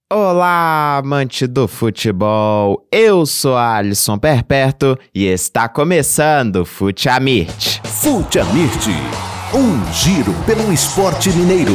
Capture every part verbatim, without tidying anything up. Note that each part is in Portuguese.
Olá, amante do futebol! Eu sou Alisson Perpétuo e está começando o Fute Amirt. Fute Amirt, um giro pelo esporte mineiro.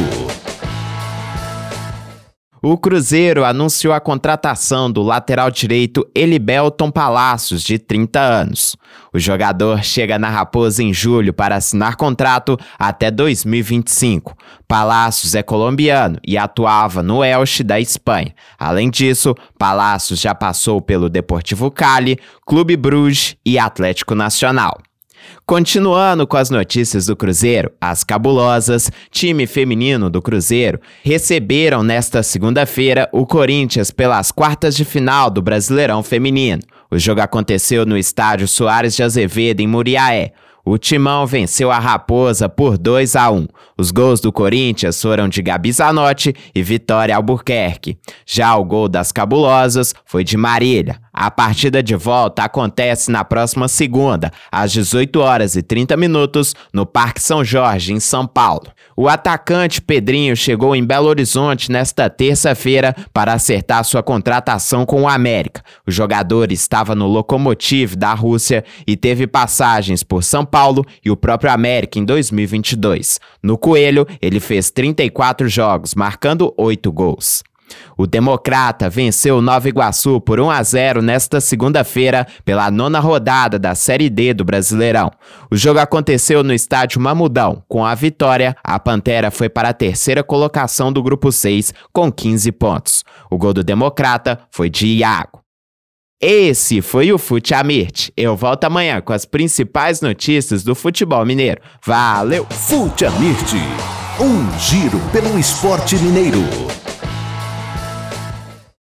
O Cruzeiro anunciou a contratação do lateral direito Elibelton Palacios, de trinta anos. O jogador chega na Raposa em julho para assinar contrato até dois mil e vinte e cinco. Palacios é colombiano e atuava no Elche da Espanha. Além disso, Palacios já passou pelo Deportivo Cali, Clube Bruges e Atlético Nacional. Continuando com as notícias do Cruzeiro, as Cabulosas, time feminino do Cruzeiro, receberam nesta segunda-feira o Corinthians pelas quartas de final do Brasileirão Feminino. O jogo aconteceu no estádio Soares de Azevedo, em Muriaé. O Timão venceu a Raposa por dois a um. Os gols do Corinthians foram de Gabi Zanotti e Vitória Albuquerque. Já o gol das Cabulosas foi de Marília. A partida de volta acontece na próxima segunda, às dezoito horas e trinta minutos, no Parque São Jorge, em São Paulo. O atacante Pedrinho chegou em Belo Horizonte nesta terça-feira para acertar sua contratação com o América. O jogador estava no Lokomotiv da Rússia e teve passagens por São Paulo e o próprio América em dois mil e vinte e dois. No Coelho, ele fez trinta e quatro jogos, marcando oito gols. O Democrata venceu o Nova Iguaçu por um a zero nesta segunda-feira pela nona rodada da Série D do Brasileirão. O jogo aconteceu no estádio Mamudão. Com a vitória, a Pantera foi para a terceira colocação do grupo seis com quinze pontos. O gol do Democrata foi de Iago. Esse foi o Fute Amirt. Eu volto amanhã com as principais notícias do futebol mineiro. Valeu! Fute Amirt, um giro pelo esporte mineiro.